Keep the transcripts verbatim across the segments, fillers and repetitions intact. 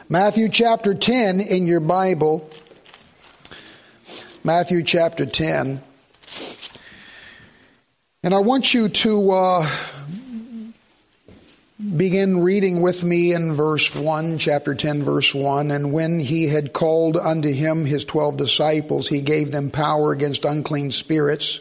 Matthew chapter ten in your Bible. Matthew chapter ten. And I want you to uh, begin reading with me in verse one, chapter ten, verse one. And when he had called unto him his twelve disciples, he gave them power against unclean spirits,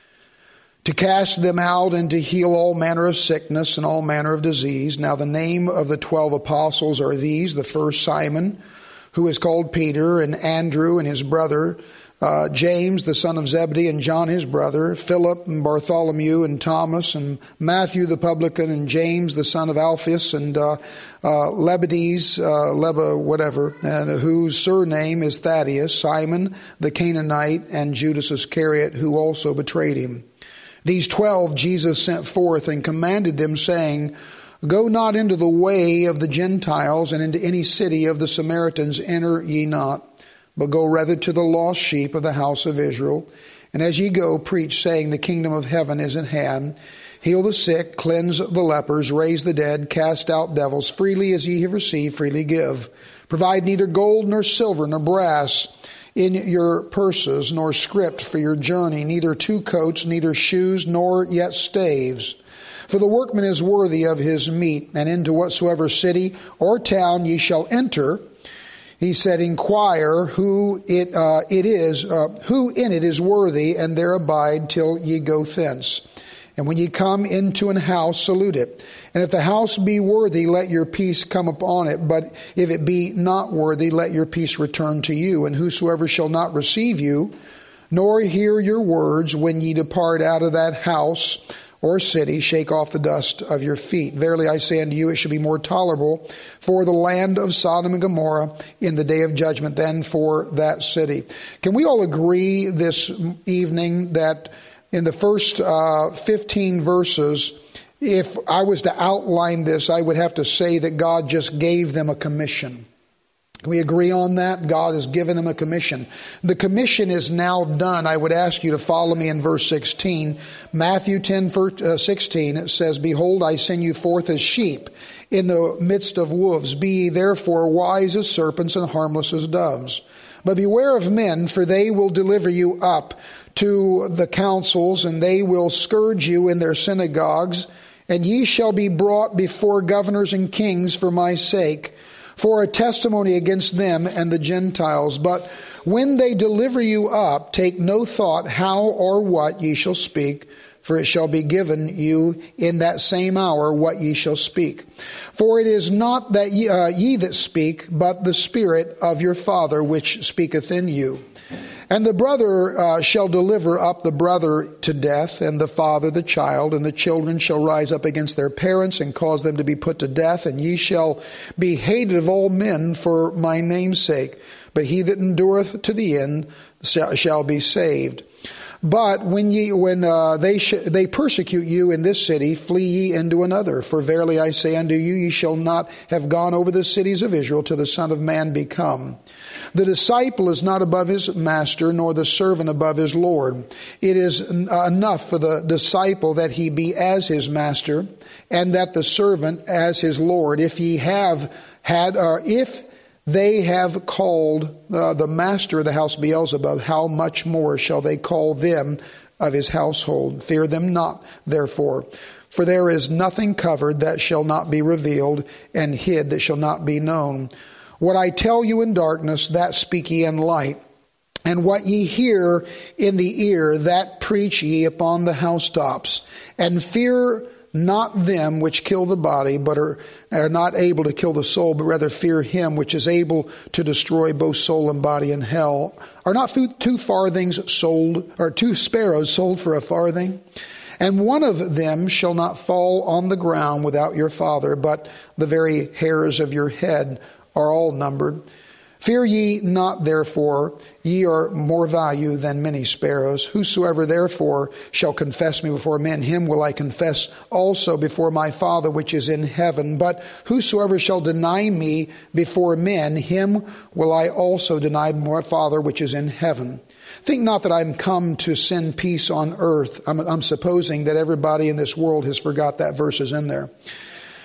to cast them out and to heal all manner of sickness and all manner of disease. Now the name of the twelve apostles are these: the first Simon, who is called Peter, and Andrew and his brother, uh, James the son of Zebedee, and John his brother, Philip and Bartholomew and Thomas, and Matthew the publican, and James the son of Alphaeus, and uh, uh, Lebedes, uh, Leba whatever, and whose surname is Thaddeus, Simon the Canaanite, and Judas Iscariot, who also betrayed him. These twelve Jesus sent forth and commanded them, saying, Go not into the way of the Gentiles, and into any city of the Samaritans enter ye not, but go rather to the lost sheep of the house of Israel. And as ye go, preach, saying, The kingdom of heaven is at hand. Heal the sick, cleanse the lepers, raise the dead, cast out devils. Freely as ye have received, freely give. Provide neither gold nor silver nor brass in your purses, nor script for your journey, neither two coats, neither shoes, nor yet staves. For the workman is worthy of his meat. And into whatsoever city or town ye shall enter, he said, inquire who it uh, it is, uh, who in it is worthy, and there abide till ye go thence. And when ye come into an house, salute it. And if the house be worthy, let your peace come upon it. But if it be not worthy, let your peace return to you. And whosoever shall not receive you, nor hear your words, when ye depart out of that house or city, shake off the dust of your feet. Verily I say unto you, it shall be more tolerable for the land of Sodom and Gomorrah in the day of judgment than for that city. Can we all agree this evening that in the first uh, fifteen verses, if I was to outline this, I would have to say that God just gave them a commission? Can we agree on that? God has given them a commission. The commission is now done. I would ask you to follow me in verse sixteen. Matthew ten, sixteen, it says, Behold, I send you forth as sheep in the midst of wolves. Be ye therefore wise as serpents and harmless as doves. But beware of men, for they will deliver you up to the councils, and they will scourge you in their synagogues. And ye shall be brought before governors and kings for my sake, for a testimony against them and the Gentiles. But when they deliver you up, take no thought how or what ye shall speak, for it shall be given you in that same hour what ye shall speak. For it is not that ye, uh, ye that speak, but the Spirit of your Father which speaketh in you. And the brother uh, shall deliver up the brother to death, and the father the child, and the children shall rise up against their parents and cause them to be put to death, and ye shall be hated of all men for my name's sake. But he that endureth to the end shall, shall be saved. But when ye when uh, they sh- they persecute you in this city, flee ye into another. For verily I say unto you, ye shall not have gone over the cities of Israel till the Son of Man be come. The disciple is not above his master, nor the servant above his Lord. It is enough for the disciple that he be as his master, and that the servant as his Lord. If ye have had, or if they have called uh, the master of the house Beelzebub, how much more shall they call them of his household? Fear them not, therefore. For there is nothing covered that shall not be revealed, and hid that shall not be known. What I tell you in darkness, that speak ye in light. And what ye hear in the ear, that preach ye upon the housetops. And fear not them which kill the body, but are, are not able to kill the soul, but rather fear him which is able to destroy both soul and body in hell. Are not two farthings sold, or two sparrows sold for a farthing? And one of them shall not fall on the ground without your Father, but the very hairs of your head are all numbered. Fear ye not, therefore, ye are more value than many sparrows. Whosoever therefore shall confess me before men, him will I confess also before my Father which is in heaven. But whosoever shall deny me before men, him will I also deny my Father which is in heaven. Think not that I'm come to send peace on earth. I'm, I'm supposing that everybody in this world has forgot that verse is in there.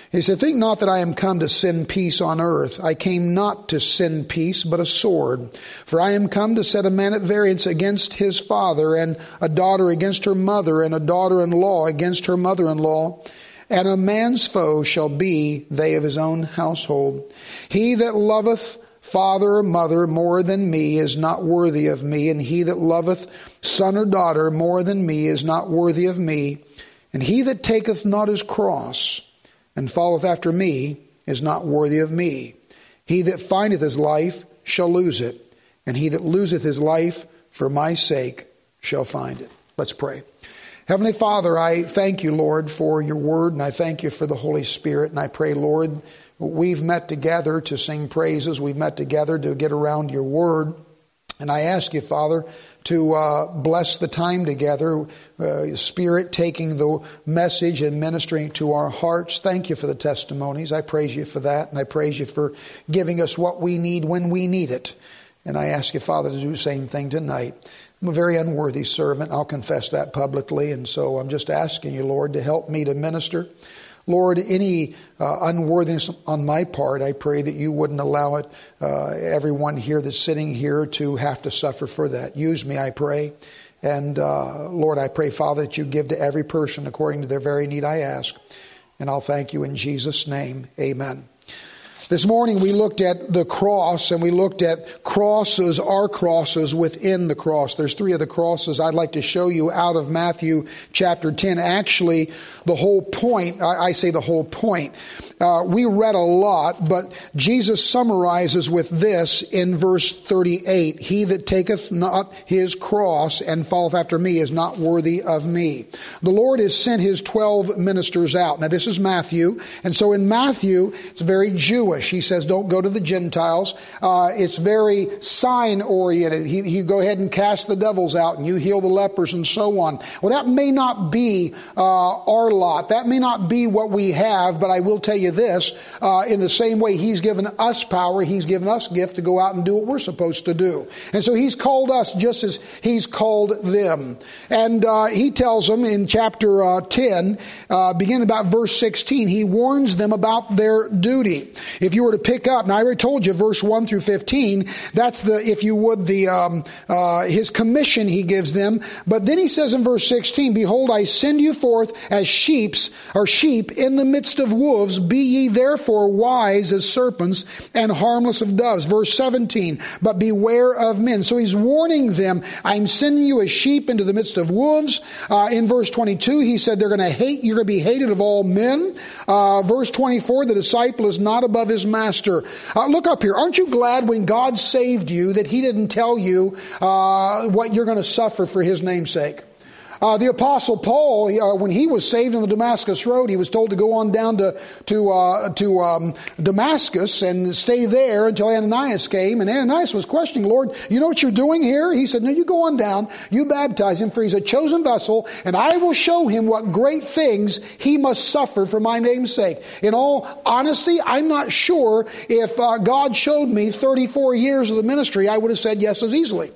He said, think not that I am come to send peace on earth. I came not to send peace, but a sword. For I am come to set a man at variance against his father, and a daughter against her mother, and a daughter-in-law against her mother-in-law. And a man's foe shall be they of his own household. He that loveth father or mother more than me is not worthy of me, and he that loveth son or daughter more than me is not worthy of me. And he that taketh not his cross and followeth after me is not worthy of me. He that findeth his life shall lose it, and he that loseth his life for my sake shall find it. Let's pray. Heavenly Father, I thank you, Lord, for your word, and I thank you for the Holy Spirit. And I pray, Lord, we've met together to sing praises. We've met together to get around your word. And I ask you, Father, to uh, bless the time together, uh, Spirit taking the message and ministering to our hearts. Thank you for the testimonies. I praise you for that, and I praise you for giving us what we need when we need it. And I ask you, Father, to do the same thing tonight. I'm a very unworthy servant. I'll confess that publicly, and so I'm just asking you, Lord, to help me to minister. Lord, any uh, unworthiness on my part, I pray that you wouldn't allow it, uh, everyone here that's sitting here to have to suffer for that. Use me, I pray. And uh, Lord, I pray, Father, that you give to every person according to their very need, I ask. And I'll thank you in Jesus' name. Amen. This morning we looked at the cross, and we looked at crosses, our crosses within the cross. There's three of the crosses I'd like to show you out of Matthew chapter ten. Actually, the whole point, I, I say the whole point. Uh, we read a lot, but Jesus summarizes with this in verse thirty-eight. He that taketh not his cross and falleth after me is not worthy of me. The Lord has sent his twelve ministers out. Now this is Matthew, and so in Matthew, it's very Jewish. He says, don't go to the Gentiles. Uh, it's very sign-oriented. He, he go ahead and cast the devils out, and you heal the lepers, and so on. Well, that may not be uh, our lot. That may not be what we have, but I will tell you this. Uh, in the same way he's given us power, he's given us gift to go out and do what we're supposed to do. And so he's called us just as he's called them. And uh, he tells them in chapter uh, ten, uh, beginning about verse sixteen, he warns them about their duty. If you were to pick up, now I already told you verse one through fifteen, that's the, if you would, the um, uh, his commission he gives them. But then he says in verse sixteen, behold, I send you forth as sheeps, or sheep in the midst of wolves. Be ye therefore wise as serpents and harmless of doves. Verse seventeen, but beware of men. So he's warning them, I'm sending you as sheep into the midst of wolves. Uh, in verse twenty-two, he said they're going to hate, you're going to be hated of all men. Uh, verse twenty-four, the disciple is not above his master. Uh, look up here. Aren't you glad when God saved you that he didn't tell you uh, what you're going to suffer for his name's sake? Uh, the Apostle Paul, uh, when he was saved on the Damascus Road, he was told to go on down to to uh, to um, Damascus and stay there until Ananias came. And Ananias was questioning, Lord, you know what you're doing here? He said, no, you go on down, you baptize him, for he's a chosen vessel, and I will show him what great things he must suffer for my name's sake. In all honesty, I'm not sure if uh, God showed me thirty-four years of the ministry, I would have said yes as easily.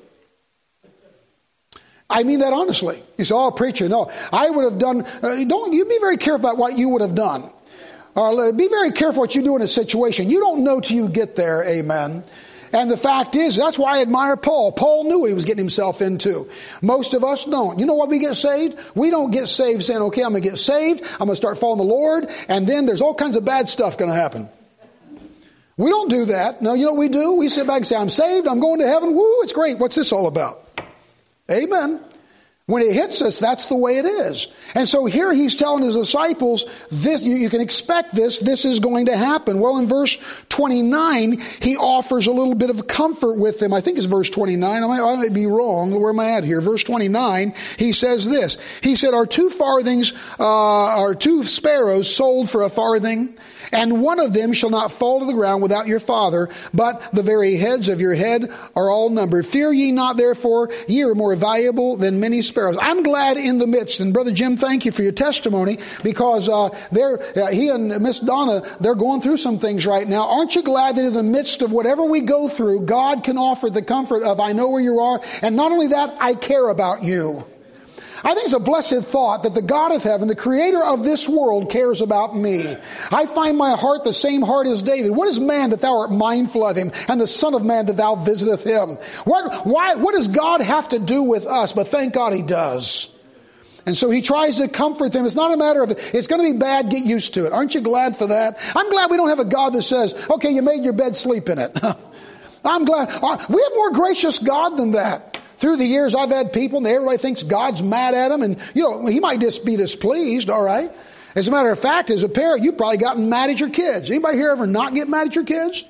I mean that honestly. You say, oh, preacher, no. I would have done, uh, don't, you be very careful about what you would have done. Uh, be very careful what you do in a situation. You don't know till you get there, amen. And the fact is, that's why I admire Paul. Paul knew what he was getting himself into. Most of us don't. You know what we get saved? We don't get saved saying, okay, I'm going to get saved, I'm going to start following the Lord, and then there's all kinds of bad stuff going to happen. We don't do that. No, you know what we do? We sit back and say, I'm saved, I'm going to heaven, woo, it's great. What's this all about? Amen. When it hits us, that's the way it is. And so here he's telling his disciples, this, you, you can expect this, this is going to happen. Well, in verse twenty-nine, he offers a little bit of comfort with them. I think it's verse twenty-nine. I might, I might be wrong. Where am I at here? Verse twenty-nine, he says this. He said, are two farthings, uh, are two sparrows sold for a farthing? And one of them shall not fall to the ground without your Father, but the very heads of your head are all numbered. Fear ye not, therefore, ye are more valuable than many sparrows. I'm glad in the midst, and Brother Jim, thank you for your testimony, because uh, they're, uh, he and Miss Donna, they're going through some things right now. Aren't you glad that in the midst of whatever we go through, God can offer the comfort of, I know where you are, and not only that, I care about you. I think it's a blessed thought that the God of heaven, the creator of this world, cares about me. I find my heart the same heart as David. What is man that thou art mindful of him, and the son of man that thou visiteth him? What, why, what does God have to do with us? But thank God he does. And so he tries to comfort them. It's not a matter of, it's going to be bad, get used to it. Aren't you glad for that? I'm glad we don't have a God that says, okay, you made your bed, sleep in it. I'm glad. We have more gracious God than that. Through the years, I've had people, and everybody thinks God's mad at them, and, you know, he might just be displeased, all right? As a matter of fact, as a parent, you've probably gotten mad at your kids. Anybody here ever not get mad at your kids?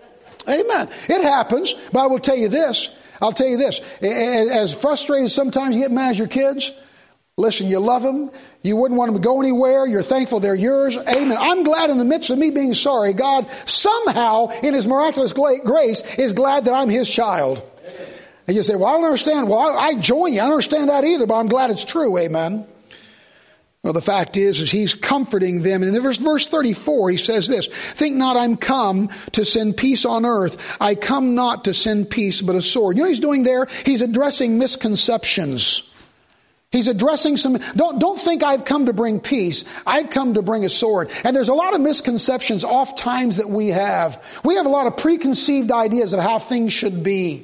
Amen. It happens, but I will tell you this. I'll tell you this. As frustrated sometimes you get mad at your kids, listen, you love them. You wouldn't want them to go anywhere. You're thankful they're yours. Amen. I'm glad in the midst of me being sorry, God somehow in his miraculous grace is glad that I'm his child. And you say, well, I don't understand. Well, I, I join you. I don't understand that either, but I'm glad it's true. Amen. Well, the fact is, is he's comforting them. And in verse, verse thirty-four, he says this, think not I'm come to send peace on earth. I come not to send peace, but a sword. You know what he's doing there? He's addressing misconceptions. He's addressing some, don't, don't think I've come to bring peace. I've come to bring a sword. And there's a lot of misconceptions oft times that we have. We have a lot of preconceived ideas of how things should be.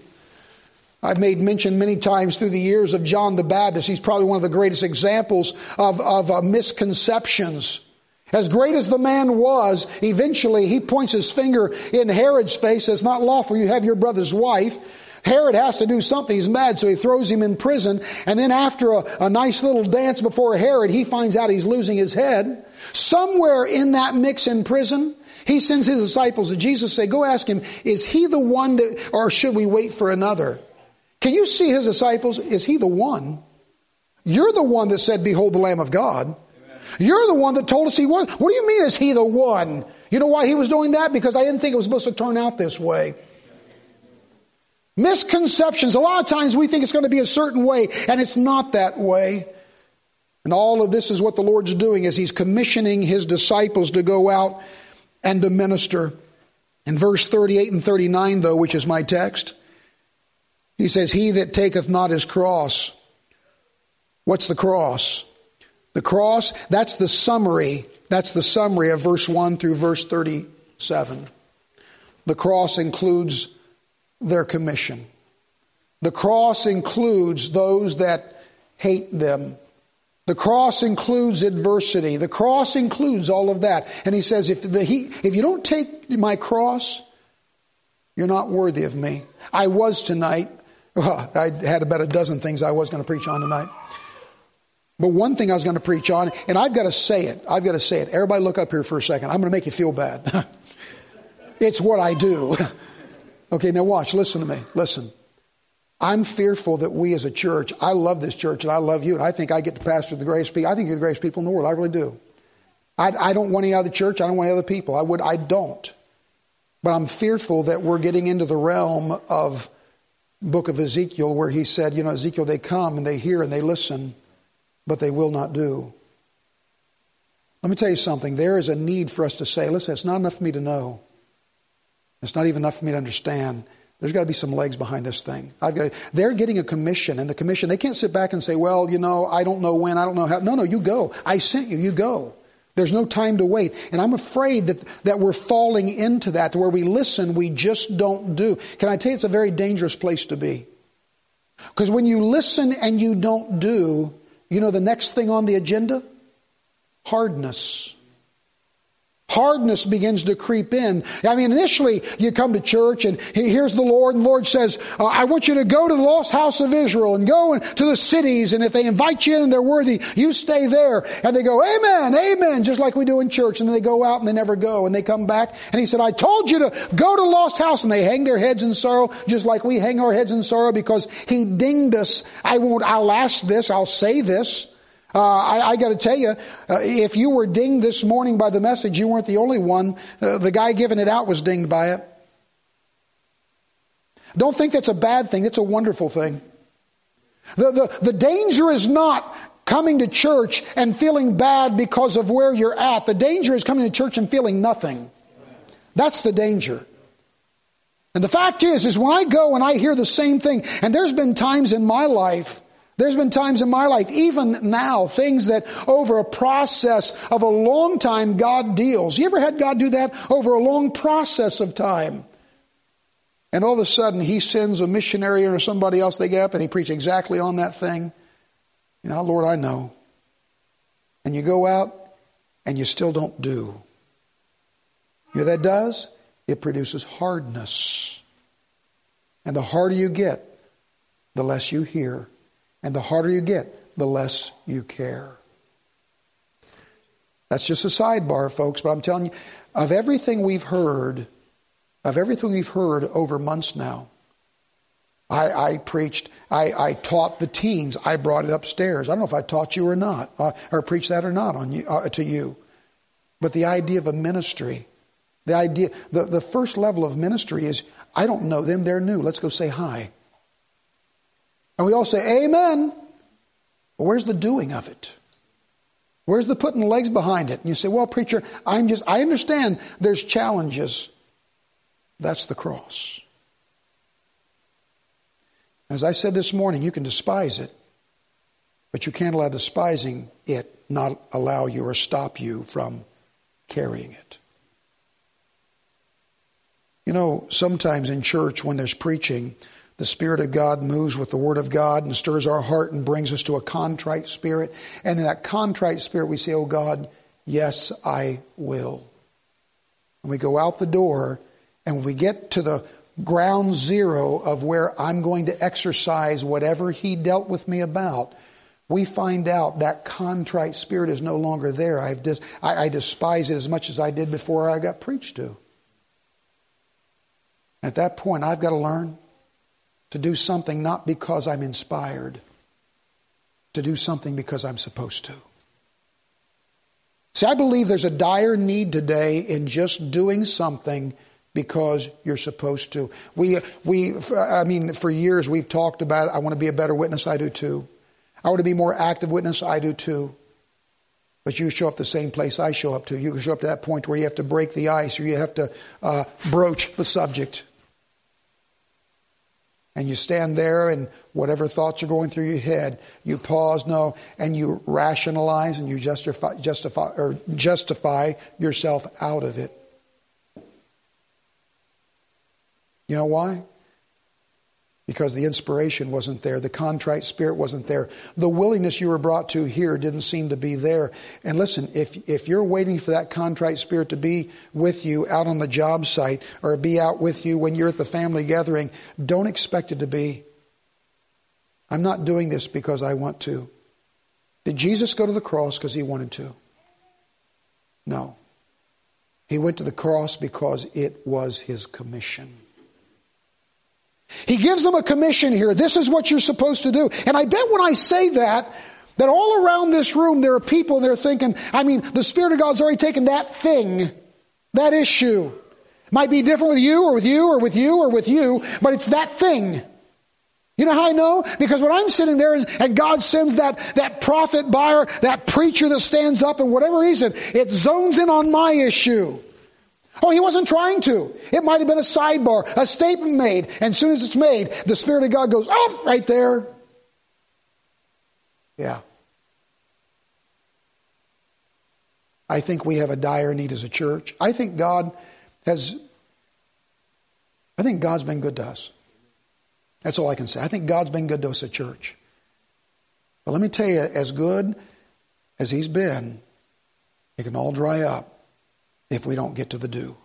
I've made mention many times through the years of John the Baptist. He's probably one of the greatest examples of, of uh, misconceptions. As great as the man was, eventually he points his finger in Herod's face, says, not lawful you have your brother's wife. Herod has to do something. He's mad, so he throws him in prison. And then after a, a nice little dance before Herod, he finds out he's losing his head. Somewhere in that mix in prison, he sends his disciples to Jesus, say, go ask him, is he the one that, or should we wait for another? Can you see his disciples? Is he the one? You're the one that said, behold the Lamb of God. Amen. You're the one that told us he was. What do you mean, is he the one? You know why he was doing that? Because I didn't think it was supposed to turn out this way. Misconceptions. A lot of times we think it's going to be a certain way, and it's not that way. And all of this is what the Lord's doing, is he's commissioning his disciples to go out and to minister. In verse thirty-eight and thirty-nine, though, which is my text, he says, he that taketh not his cross. What's the cross? The cross, that's the summary. That's the summary of verse one through verse thirty-seven. The cross includes their commission. The cross includes those that hate them. The cross includes adversity. The cross includes all of that. And he says, if the, he, if you don't take my cross, you're not worthy of me. I was tonight. Well, I had about a dozen things I was going to preach on tonight. But one thing I was going to preach on, and I've got to say it. I've got to say it. Everybody look up here for a second. I'm going to make you feel bad. It's what I do. Okay, now watch. Listen to me. Listen. I'm fearful that we as a church, I love this church and I love you, and I think I get to pastor the greatest people. I think you're the greatest people in the world. I really do. I, I don't want any other church. I don't want any other people. I would. I don't. But I'm fearful that we're getting into the realm of book of Ezekiel, where he said, you know, Ezekiel, they come and they hear and they listen, but they will not do. Let me tell you something. There is a need for us to say, listen, it's not enough for me to know. It's not even enough for me to understand. There's got to be some legs behind this thing. I've got. To, they're getting a commission, and the commission, they can't sit back and say, well, you know, I don't know when, I don't know how. No, no, you go. I sent you, you go. There's no time to wait. And I'm afraid that, that we're falling into that, to where we listen, we just don't do. Can I tell you, it's a very dangerous place to be. Because when you listen and you don't do, you know the next thing on the agenda? Hardness. Hardness begins to creep in. I mean, initially you come to church and here's the Lord, and the Lord says, uh, I want you to go to the lost house of Israel and go to the cities, and if they invite you in and they're worthy, you stay there. And they go, amen, amen, just like we do in church. And then they go out and they never go, and they come back. And he said, I told you to go to the lost house. And they hang their heads in sorrow, just like we hang our heads in sorrow, because he dinged us. I won't, I'll ask this, I'll say this. Uh, I, I got to tell you, uh, if you were dinged this morning by the message, you weren't the only one. Uh, the guy giving it out was dinged by it. Don't think that's a bad thing. It's a wonderful thing. The, the, the danger is not coming to church and feeling bad because of where you're at. The danger is coming to church and feeling nothing. That's the danger. And the fact is, is when I go and I hear the same thing, and there's been times in my life There's been times in my life, even now, things that over a process of a long time God deals. You ever had God do that over a long process of time? And all of a sudden He sends a missionary or somebody else, they get up and He preaches exactly on that thing. You know, Lord, I know. And you go out and you still don't do. You know what that does? It produces hardness. And the harder you get, the less you hear. And the harder you get, the less you care. That's just a sidebar, folks, but I'm telling you, of everything we've heard, of everything we've heard over months now, I, I preached, I, I taught the teens. I brought it upstairs. I don't know if I taught you or not, uh, or preached that or not on you, uh, to you. But the idea of a ministry, the idea, the, the first level of ministry is, I don't know them, they're new. Let's go say hi. And we all say, amen. But where's the doing of it? Where's the putting legs behind it? And you say, well, preacher, I'm just, I understand there's challenges. That's the cross. As I said this morning, you can despise it, but you can't allow despising it not allow you or stop you from carrying it. You know, sometimes in church when there's preaching, the Spirit of God moves with the Word of God and stirs our heart and brings us to a contrite spirit. And in that contrite spirit we say, oh God, yes, I will. And we go out the door, and when we get to the ground zero of where I'm going to exercise whatever He dealt with me about, we find out that contrite spirit is no longer there. I've dis- I, I despise it as much as I did before I got preached to. At that point, I've got to learn to do something not because I'm inspired, to do something because I'm supposed to. See, I believe there's a dire need today in just doing something because you're supposed to. We, we, I mean, for years we've talked about, I want to be a better witness, I do too. I want to be more active witness, I do too. But you show up the same place I show up to. You can show up to that point where you have to break the ice, or you have to uh, broach the subject. And you stand there, and whatever thoughts are going through your head, you pause, no, and you rationalize and you justify, justify, or justify yourself out of it. You know why? Because the inspiration wasn't there. The contrite spirit wasn't there. The willingness you were brought to here didn't seem to be there. And listen, if if you're waiting for that contrite spirit to be with you out on the job site, or be out with you when you're at the family gathering, don't expect it to be. I'm not doing this because I want to. Did Jesus go to the cross because He wanted to? No. He went to the cross because it was His commission. He gives them a commission here. This is what you're supposed to do. And I bet when I say that, that all around this room there are people and they're thinking, I mean, the Spirit of God's already taken that thing, that issue. It might be different with you or with you or with you or with you, but it's that thing. You know how I know? Because when I'm sitting there and God sends that, that prophet buyer, that preacher that stands up, and whatever reason, it zones in on my issue. Oh, He wasn't trying to. It might have been a sidebar, a statement made. And as soon as it's made, the Spirit of God goes, oh, right there. Yeah. I think we have a dire need as a church. I think God has, I think God's been good to us. That's all I can say. I think God's been good to us as a church. But let me tell you, as good as He's been, it can all dry up if we don't get to the do.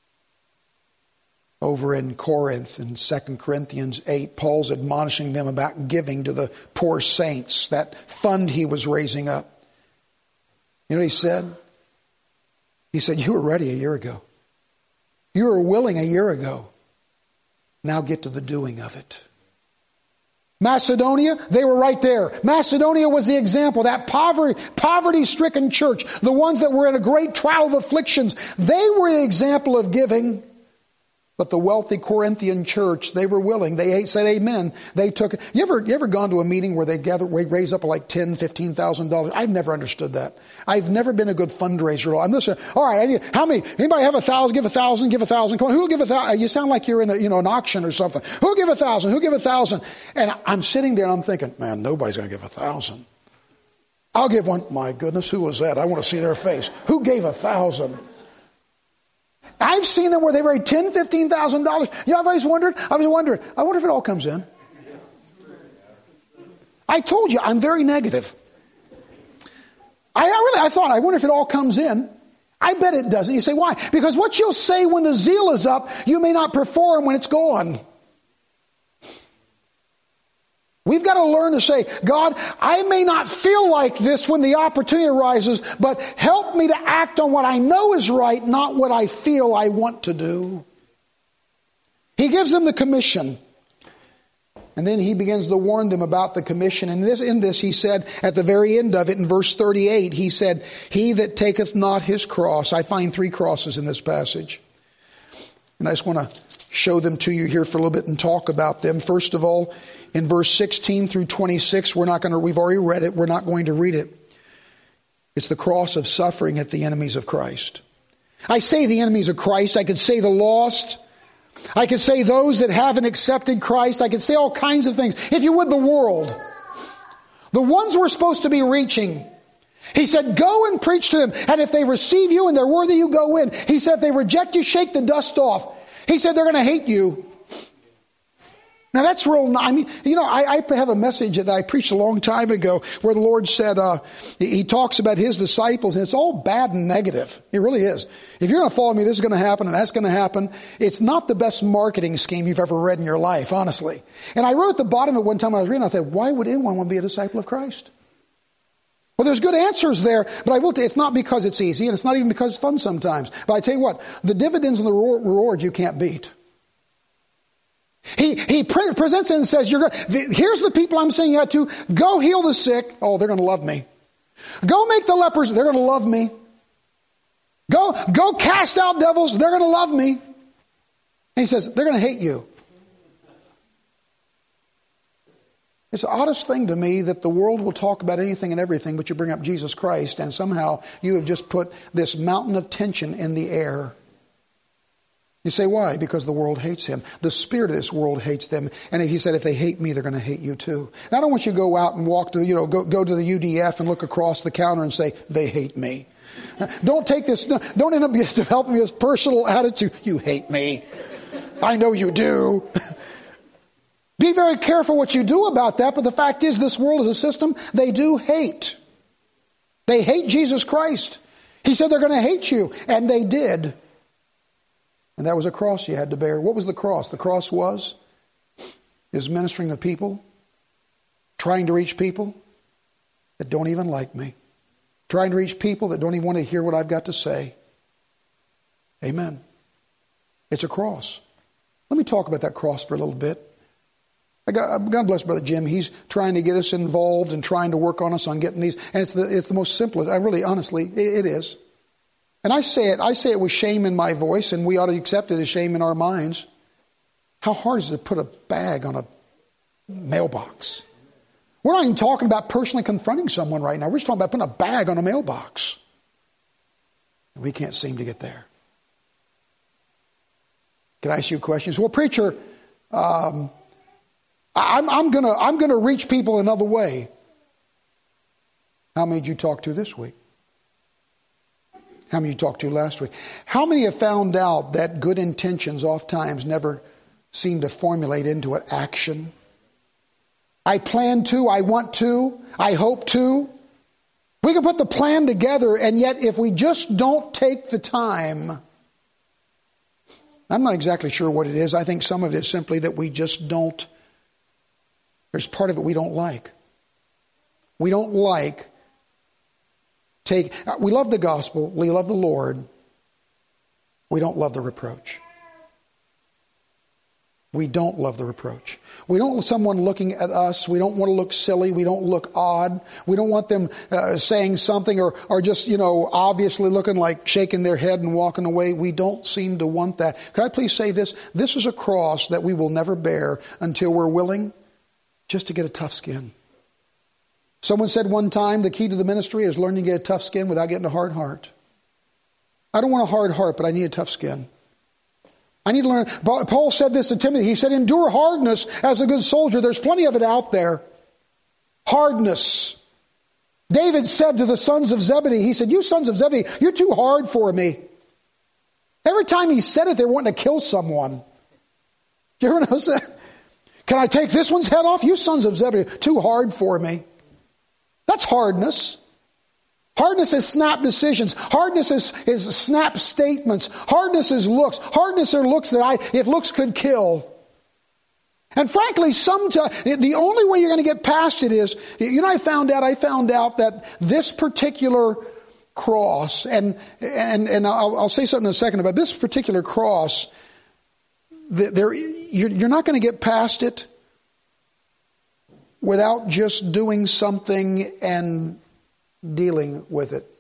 Over in Corinth, in Second Corinthians eight, Paul's admonishing them about giving to the poor saints, that fund he was raising up. You know what he said? He said, you were ready a year ago. You were willing a year ago. Now get to the doing of it. Macedonia, they were right there. Macedonia was the example, that poverty, poverty-stricken church, the ones that were in a great trial of afflictions. They were the example of giving. But the wealthy Corinthian church, they were willing. They said amen. They took it. You ever, you ever gone to a meeting where they gather, raise up like ten thousand dollars, fifteen thousand dollars? I've never understood that. I've never been a good fundraiser. I'm listening. All right, I need, how many? Anybody have a thousand? Give a thousand. Give a thousand. Come on, who'll give a thousand? You sound like you're in a, you know, an auction or something. Who'll give a thousand? Who'll give a thousand? And I'm sitting there and I'm thinking, man, nobody's going to give a thousand. I'll give one. My goodness, who was that? I want to see their face. Who gave a thousand? I've seen them where they raised ten thousand dollars, fifteen thousand dollars. You know, I've always wondered, I was wondering, I wonder if it all comes in. I told you, I'm very negative. I, I really, I thought, I wonder if it all comes in. I bet it doesn't. You say, why? Because what you'll say when the zeal is up, you may not perform when it's gone. We've got to learn to say, God, I may not feel like this when the opportunity arises, but help me to act on what I know is right, not what I feel I want to do. He gives them the commission. And then he begins to warn them about the commission. And this, in this, he said, at the very end of it, in verse thirty-eight, he said, he that taketh not his cross. I find three crosses in this passage. And I just want to show them to you here for a little bit and talk about them. First of all, in verse sixteen through twenty-six, we're not going to, we've already read it. We're not going to read it. It's the cross of suffering at the enemies of Christ. I say the enemies of Christ. I could say the lost. I could say those that haven't accepted Christ. I could say all kinds of things. If you would, the world. The ones we're supposed to be reaching. He said, go and preach to them. And if they receive you and they're worthy, you go in. He said, if they reject you, shake the dust off. He said, they're going to hate you. Now that's real. I mean, you know, I, I have a message that I preached a long time ago where the Lord said, uh, he talks about his disciples, and it's all bad and negative. It really is. If you're going to follow me, this is going to happen and that's going to happen. It's not the best marketing scheme you've ever read in your life, honestly. And I wrote at the bottom of it one time I was reading, I thought, why would anyone want to be a disciple of Christ? Well, there's good answers there, but I will tell you, it's not because it's easy, and it's not even because it's fun sometimes. But I tell you what, the dividends and the rewards you can't beat. He he pre- presents it and says, "You're going. Here's the people I'm sending you out to. Go heal the sick. Oh, they're going to love me. Go make the lepers. They're going to love me. Go go cast out devils. They're going to love me." And he says, "They're going to hate you." It's the oddest thing to me that the world will talk about anything and everything, but you bring up Jesus Christ, and somehow you have just put this mountain of tension in the air. You say, why? Because the world hates him. The spirit of this world hates them. And he said, if they hate me, they're going to hate you too. Now, I don't want you to go out and walk to, you know, go, go to the U D F and look across the counter and say, they hate me. Don't take this, don't end up developing this personal attitude. You hate me. I know you do. Be very careful what you do about that. But the fact is, this world is a system they do hate. They hate Jesus Christ. He said they're going to hate you. And they did. And that was a cross you had to bear. What was the cross? The cross was, is ministering to people, trying to reach people that don't even like me, trying to reach people that don't even want to hear what I've got to say. Amen. It's a cross. Let me talk about that cross for a little bit. I got, God bless Brother Jim. He's trying to get us involved and trying to work on us on getting these. And it's the, it's the most simplest. I really, honestly, it, it is. And I say it, I say it with shame in my voice, and we ought to accept it as shame in our minds. How hard is it to put a bag on a mailbox? We're not even talking about personally confronting someone right now. We're just talking about putting a bag on a mailbox. And we can't seem to get there. Can I ask you a question? So, well, preacher, um, I'm, I'm gonna I'm gonna reach people another way. How many did you talk to this week? How many you talked to last week? How many have found out that good intentions oftentimes never seem to formulate into an action? I plan to, I want to, I hope to. We can put the plan together, and yet if we just don't take the time, I'm not exactly sure what it is. I think some of it is simply that we just don't, there's part of it we don't like. We don't like Take, we love the gospel. We love the Lord. We don't love the reproach. We don't love the reproach. We don't want someone looking at us. We don't want to look silly. We don't look odd. We don't want them uh, saying something or, or just, you know, obviously looking like shaking their head and walking away. We don't seem to want that. Could I please say this? This is a cross that we will never bear until we're willing just to get a tough skin. Someone said one time the key to the ministry is learning to get a tough skin without getting a hard heart. I don't want a hard heart, but I need a tough skin. I need to learn. Paul said this to Timothy. He said, endure hardness as a good soldier. There's plenty of it out there. Hardness. David said to the sons of Zebedee, he said, you sons of Zebedee, you're too hard for me. Every time he said it, they were wanting to kill someone. Do you ever notice that? Can I take this one's head off? You sons of Zebedee, too hard for me. That's hardness. Hardness is snap decisions. Hardness is, is snap statements. Hardness is looks. Hardness are looks that I, if looks could kill. And frankly, sometimes the only way you're going to get past it is, you know, I found out, I found out that this particular cross, and and and I'll, I'll say something in a second about this particular cross. There, you're, you're not going to get past it without just doing something and dealing with it.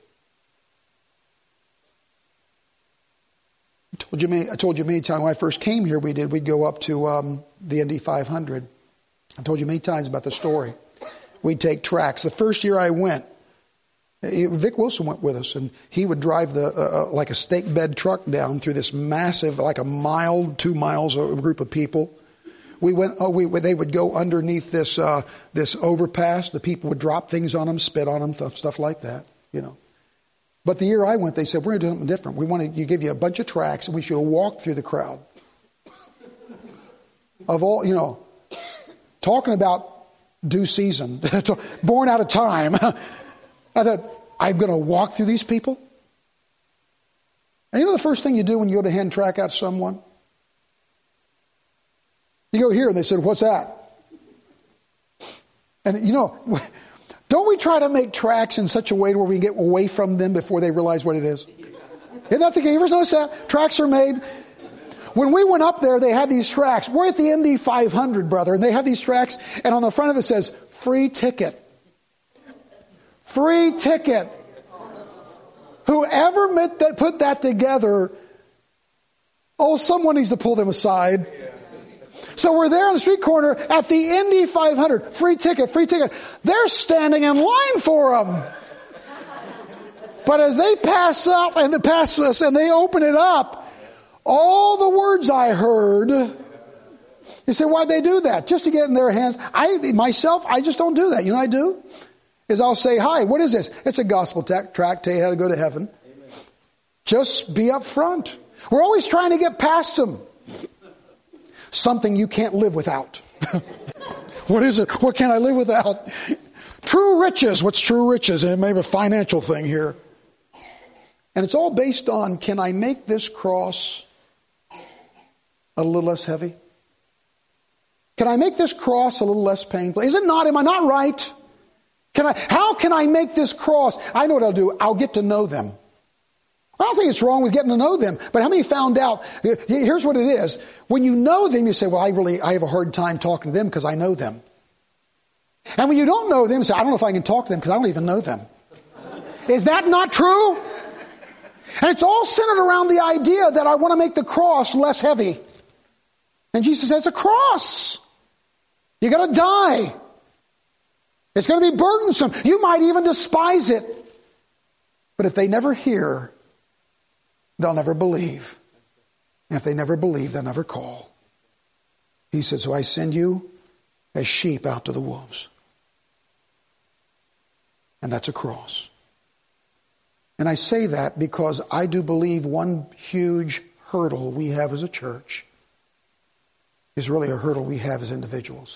I told you many, I told you many times when I first came here, we did. We'd go up to um, the Indy five hundred. I told you many times about the story. We'd take tracks. The first year I went, Vic Wilson went with us, and he would drive the uh, like a stake bed truck down through this massive, like a mile, two miles, a group of people. We went. Oh, we they would go underneath this uh, this overpass. The people would drop things on them, spit on them, stuff, stuff like that. You know. But the year I went, they said we're going to do something different. We want to give you a bunch of tracks, and we should walk through the crowd. Of all, you know, talking about due season, born out of time. I thought, I'm going to walk through these people. And you know the first thing you do when you go to hand track out someone? You go here, and they said, what's that? And you know, don't we try to make tracks in such a way where we can get away from them before they realize what it is? Isn't that the case? You ever notice that? Tracks are made. When we went up there, they had these tracks. We're at the Indy five hundred, brother, and they have these tracks, and on the front of it says, free ticket. Free ticket. Whoever that, put that together, oh, someone needs to pull them aside. So we're there on the street corner at the Indy five hundred. Free ticket, free ticket. They're standing in line for them. But as they pass up and they pass us and they open it up, all the words I heard, you say, why'd they do that? Just to get in their hands. I myself, I just don't do that. You know what I do? Is I'll say, hi, what is this? It's a gospel tract, tract, tell you how to go to heaven. Amen. Just be up front. We're always trying to get past them. Something you can't live without. What is it? What can I live without? True riches. What's true riches? And maybe a financial thing here. And it's all based on, can I make this cross a little less heavy? Can I make this cross a little less painful? Is it not? Am I not right? Can I, how can I make this cross? I know what I'll do. I'll get to know them. I don't think it's wrong with getting to know them. But how many found out? Here's what it is. When you know them, you say, well, I really, I have a hard time talking to them because I know them. And when you don't know them, you say, I don't know if I can talk to them because I don't even know them. Is that not true? And it's all centered around the idea that I want to make the cross less heavy. And Jesus says, it's a cross. You got to die. It's going to be burdensome. You might even despise it. But if they never hear, they'll never believe. And if they never believe, they'll never call. He said, so I send you as sheep out to the wolves. And that's a cross. And I say that because I do believe one huge hurdle we have as a church is really a hurdle we have as individuals.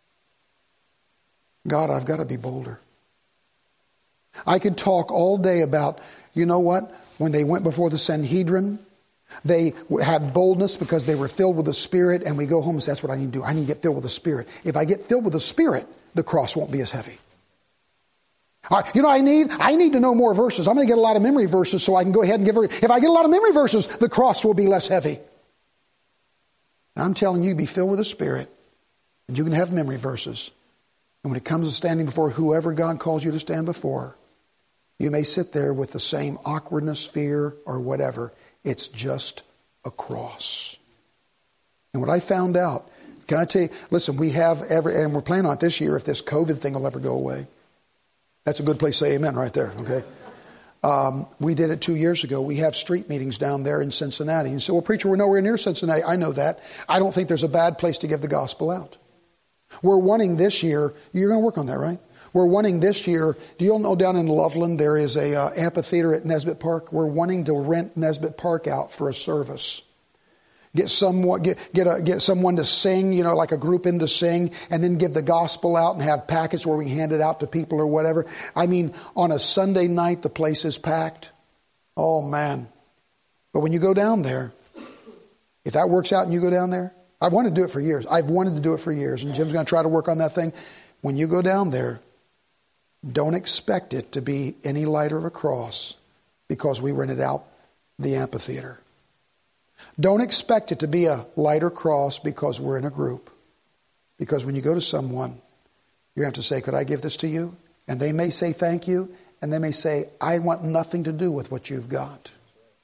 God, I've got to be bolder. I could talk all day about, you know what? When they went before the Sanhedrin, they had boldness because they were filled with the Spirit, and we go home and say, that's what I need to do. I need to get filled with the Spirit. If I get filled with the Spirit, the cross won't be as heavy. All right, you know I need? I need to know more verses. I'm going to get a lot of memory verses so I can go ahead and give her. If I get a lot of memory verses, the cross will be less heavy. I'm telling you, be filled with the Spirit, and you can have memory verses. And when it comes to standing before whoever God calls you to stand before, you may sit there with the same awkwardness, fear, or whatever. It's just a cross. And what I found out, can I tell you, listen, we have every, and we're planning on it this year if this COVID thing will ever go away. That's a good place to say amen right there, okay? Um, we did it two years ago. We have street meetings down there in Cincinnati. You say, well, preacher, we're nowhere near Cincinnati. I know that. I don't think there's a bad place to give the gospel out. We're wanting this year, you're going to work on that, right? We're wanting this year, do you all know down in Loveland there is a uh, amphitheater at Nesbitt Park? We're wanting to rent Nesbitt Park out for a service. Get someone, get get a, get someone to sing, you know, like a group in to sing, and then give the gospel out and have packets where we hand it out to people or whatever. I mean, on a Sunday night, the place is packed. Oh, man. But when you go down there, if that works out and you go down there, I've wanted to do it for years. I've wanted to do it for years, and Jim's going to try to work on that thing. When you go down there, don't expect it to be any lighter of a cross because we rented out the amphitheater. Don't expect it to be a lighter cross because we're in a group. Because when you go to someone, you have to say, could I give this to you? And they may say thank you, and they may say, I want nothing to do with what you've got.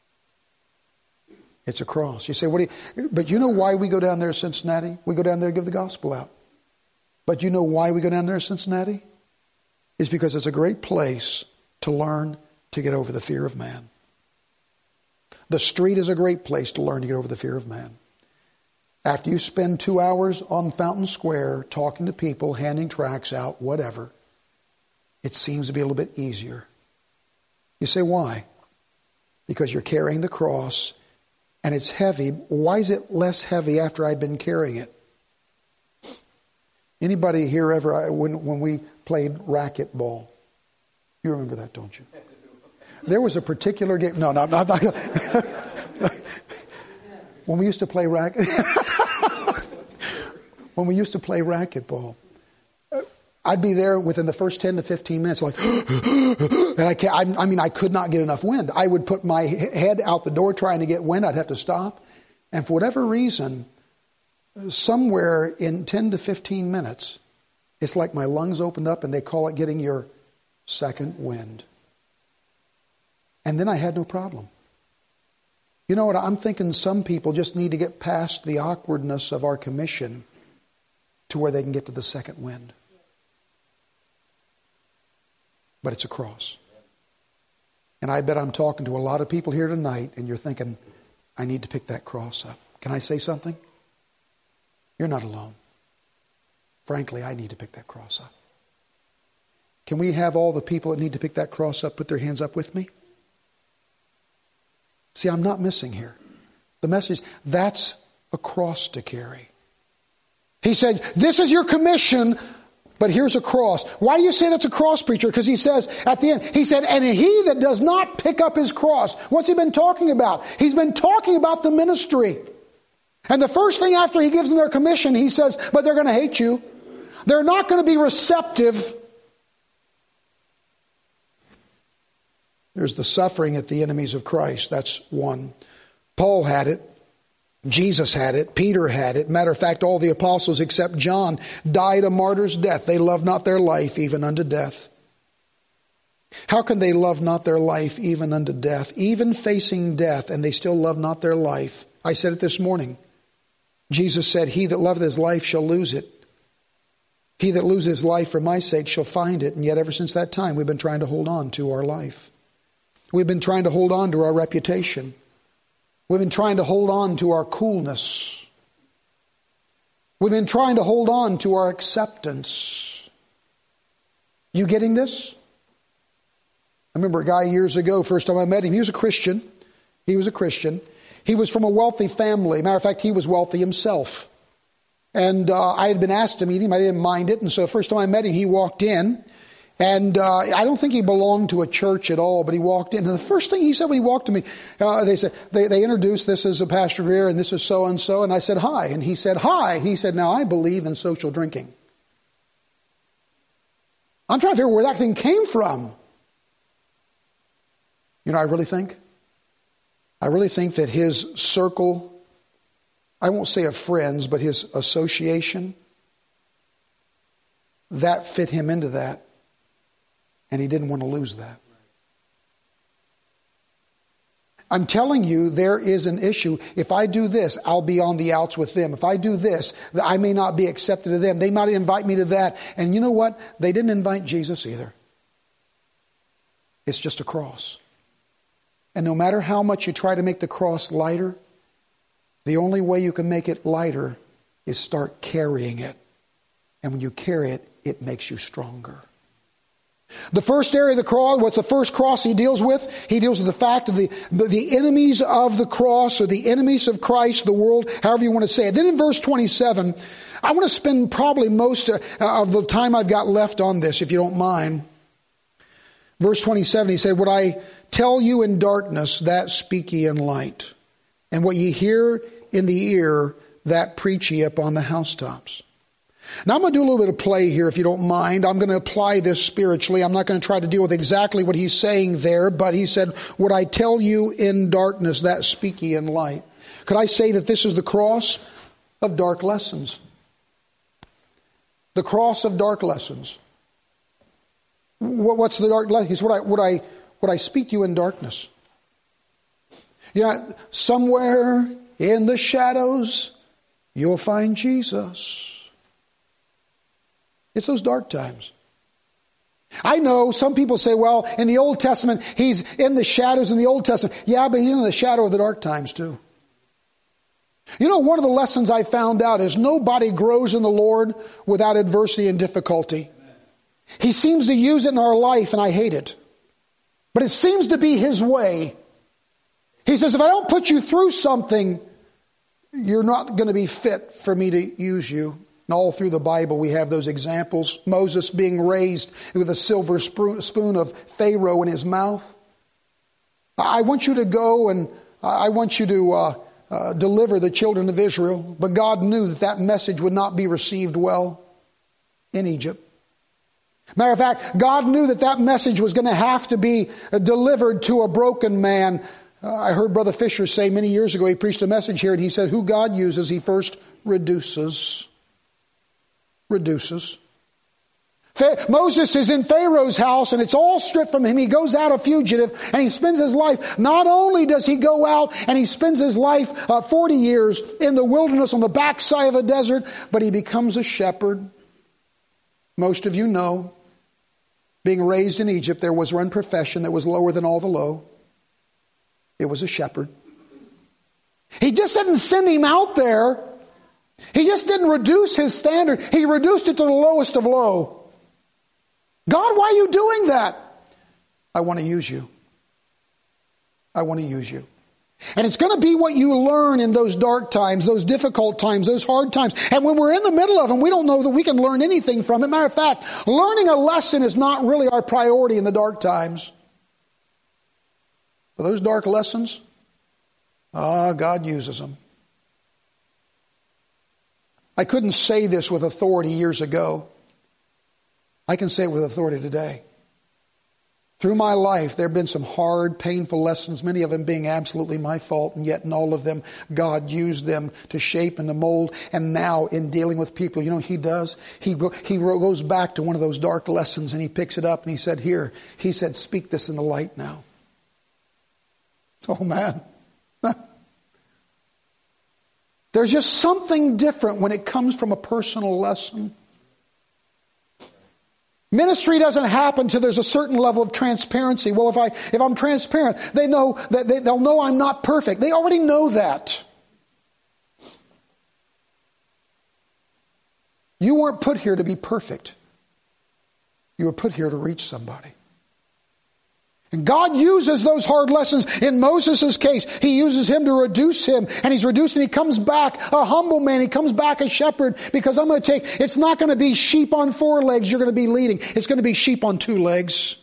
It's a cross. You say, what do you, but you know why we go down there to Cincinnati? We go down there to give the gospel out. But you know why we go down there to Cincinnati? It's because it's a great place to learn to get over the fear of man. The street is a great place to learn to get over the fear of man. After you spend two hours on Fountain Square talking to people, handing tracts out, whatever, it seems to be a little bit easier. You say, why? Because you're carrying the cross and it's heavy. Why is it less heavy after I've been carrying it? Anybody here ever, when, when we played racquetball? You remember that, don't you? There was a particular game. No, no, I'm not. When we used to play racket, when we used to play racquetball, I'd be there within the first ten to fifteen minutes, like, and I can't. I, I mean, I could not get enough wind. I would put my head out the door trying to get wind. I'd have to stop, and for whatever reason, somewhere in ten to fifteen minutes, it's like my lungs opened up, and they call it getting your second wind. And then I had no problem. You know what? I'm thinking some people just need to get past the awkwardness of our commission to where they can get to the second wind. But it's a cross. And I bet I'm talking to a lot of people here tonight, and you're thinking, I need to pick that cross up. Can I say something? You're not alone. Frankly, I need to pick that cross up. Can we have all the people that need to pick that cross up put their hands up with me? See, I'm not missing here. The message, that's a cross to carry. He said, this is your commission, but here's a cross. Why do you say that's a cross, preacher? Because he says at the end, he said, and he that does not pick up his cross. What's he been talking about? He's been talking about the ministry. And the first thing after he gives them their commission, he says, but they're going to hate you. They're not going to be receptive. There's the suffering at the enemies of Christ. That's one. Paul had it. Jesus had it. Peter had it. Matter of fact, all the apostles except John died a martyr's death. They loved not their life even unto death. How can they love not their life even unto death? Even facing death, and they still love not their life. I said it this morning. Jesus said, he that loveth his life shall lose it. He that loses his life for my sake shall find it. And yet ever since that time, we've been trying to hold on to our life. We've been trying to hold on to our reputation. We've been trying to hold on to our coolness. We've been trying to hold on to our acceptance. You getting this? I remember a guy years ago, first time I met him, he was a Christian. He was a Christian. He was from a wealthy family. Matter of fact, he was wealthy himself. And uh, I had been asked to meet him. I didn't mind it. And so the first time I met him, he walked in. And uh, I don't think he belonged to a church at all, but he walked in. And the first thing he said when he walked to me, uh, they said they, they introduced, this is a Pastor Greer, and this is so-and-so. And I said, hi. And he said, hi. He said, now I believe in social drinking. I'm trying to figure out where that thing came from. You know, I really think, I really think that his circle I won't say of friends, but his association, that fit him into that. And he didn't want to lose that. I'm telling you, there is an issue. If I do this, I'll be on the outs with them. If I do this, I may not be accepted to them. They might invite me to that. And you know what? They didn't invite Jesus either. It's just a cross. And no matter how much you try to make the cross lighter, the only way you can make it lighter is start carrying it. And when you carry it, it makes you stronger. The first area of the cross, what's the first cross he deals with? He deals with the fact of the, the enemies of the cross, or the enemies of Christ, the world, however you want to say it. Then in verse twenty-seven, I want to spend probably most of the time I've got left on this, if you don't mind. Verse twenty-seven, he said, "What I tell you in darkness, that speak ye in light. And what ye hear in the ear, that preach ye upon the housetops." Now I'm going to do a little bit of play here, if you don't mind. I'm going to apply this spiritually. I'm not going to try to deal with exactly what he's saying there, but he said, "What I tell you in darkness, that speak ye in light." Could I say that this is the cross of dark lessons? The cross of dark lessons. What's the dark lesson? He said, what I, what I, what I speak to you in darkness. Yeah, somewhere in the shadows, you'll find Jesus. It's those dark times. I know some people say, well, in the Old Testament, he's in the shadows in the Old Testament. Yeah, but he's in the shadow of the dark times too. You know, one of the lessons I found out is nobody grows in the Lord without adversity and difficulty. He seems to use it in our life, and I hate it. But it seems to be His way. He says, if I don't put you through something, you're not going to be fit for me to use you. And all through the Bible we have those examples. Moses being raised with a silver spoon of Pharaoh in his mouth. I want you to go and I want you to uh, uh, deliver the children of Israel. But God knew that that message would not be received well in Egypt. Matter of fact, God knew that that message was going to have to be delivered to a broken man. Uh, I heard Brother Fisher say many years ago, he preached a message here, and he said, who God uses, He first reduces. Reduces. Moses is in Pharaoh's house, and it's all stripped from him. He goes out a fugitive, and he spends his life. Not only does he go out and he spends his life uh, forty years in the wilderness on the backside of a desert, but he becomes a shepherd. Most of you know, being raised in Egypt, there was one profession that was lower than all the low. It was a shepherd. He just didn't send him out there. He just didn't reduce his standard. He reduced it to the lowest of low. God, why are you doing that? I want to use you. I want to use you. And it's going to be what you learn in those dark times, those difficult times, those hard times. And when we're in the middle of them, we don't know that we can learn anything from it. Matter of fact, learning a lesson is not really our priority in the dark times. But those dark lessons, ah, God uses them. I couldn't say this with authority years ago. I can say it with authority today. Through my life, there have been some hard, painful lessons, many of them being absolutely my fault, and yet in all of them, God used them to shape and to mold. And now, in dealing with people, you know what He does? He, he goes back to one of those dark lessons, and He picks it up, and He said, here, He said, speak this in the light now. Oh, man. There's just something different when it comes from a personal lesson. Ministry doesn't happen till there's a certain level of transparency. Well, if I if I'm transparent, they know that they, they'll know I'm not perfect. They already know that. You weren't put here to be perfect. You were put here to reach somebody. And God uses those hard lessons. In Moses' case, He uses him to reduce him. And he's reduced and he comes back a humble man. He comes back a shepherd, because I'm going to take, it's not going to be sheep on four legs you're going to be leading. It's going to be sheep on two legs.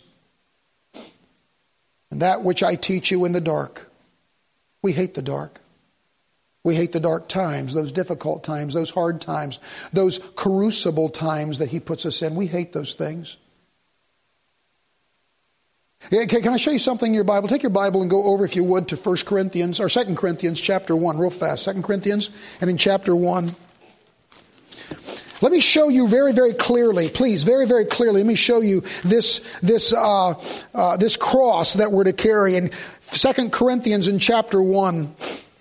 And that which I teach you in the dark. We hate the dark. We hate the dark times, those difficult times, those hard times, those crucible times that He puts us in. We hate those things. Can, can I show you something in your Bible? Take your Bible and go over, if you would, to First Corinthians, or Second Corinthians chapter one, real fast. Second Corinthians, and in chapter one. Let me show you very, very clearly, please, very, very clearly, let me show you this, this, uh, uh, this cross that we're to carry in Second Corinthians in chapter one.